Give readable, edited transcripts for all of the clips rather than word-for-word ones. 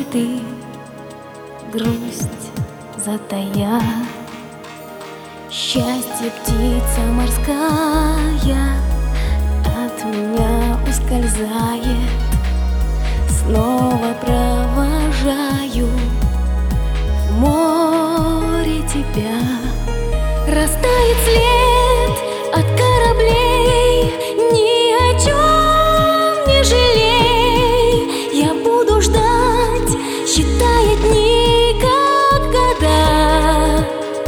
ты, грусть затая. Счастье птица морская от меня ускользает. Снова провожаю в море тебя. Растает след от кораблей, ни о чем не жалей. Я буду ждать, считая дни как года.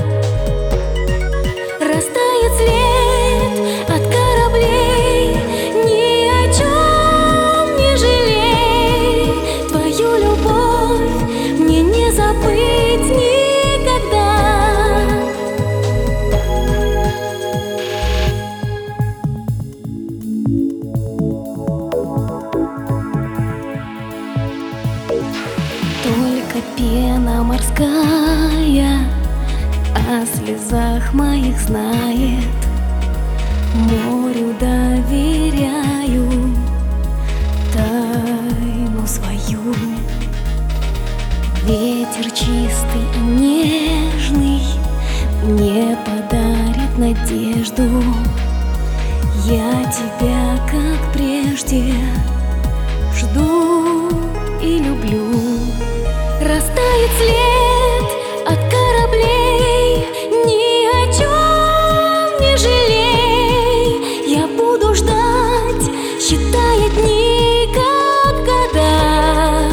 Растает след от кораблей, ни о чем не жалей. Твою любовь мне не забыть никогда. Только пена морская о слезах моих знает. Морю доверяю тайну свою. Ветер чистый и нежный мне подарит надежду. Я тебя, как прежде, жду и люблю. Растает след от кораблей, ни о чем не жалей. Я буду ждать, считая дни как года.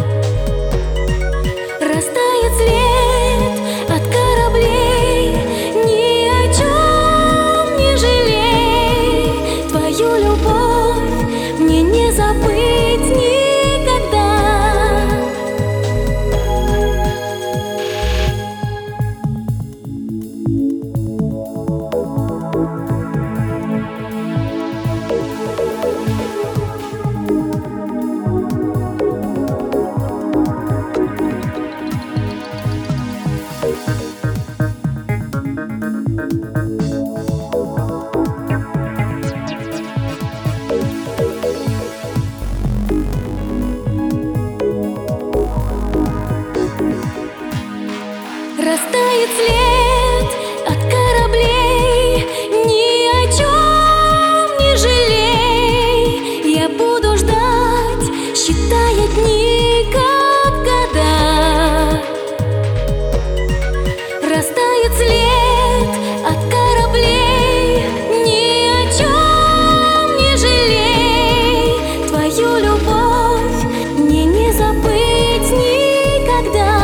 Растает след от кораблей, ни о чем не жалей. Твою любовь мне не забыть никогда. Растает след от кораблей, ни о чем не жалей. Я буду ждать, считая дни как года. Растает след от кораблей, ни о чем не жалей. Твою любовь мне не забыть никогда.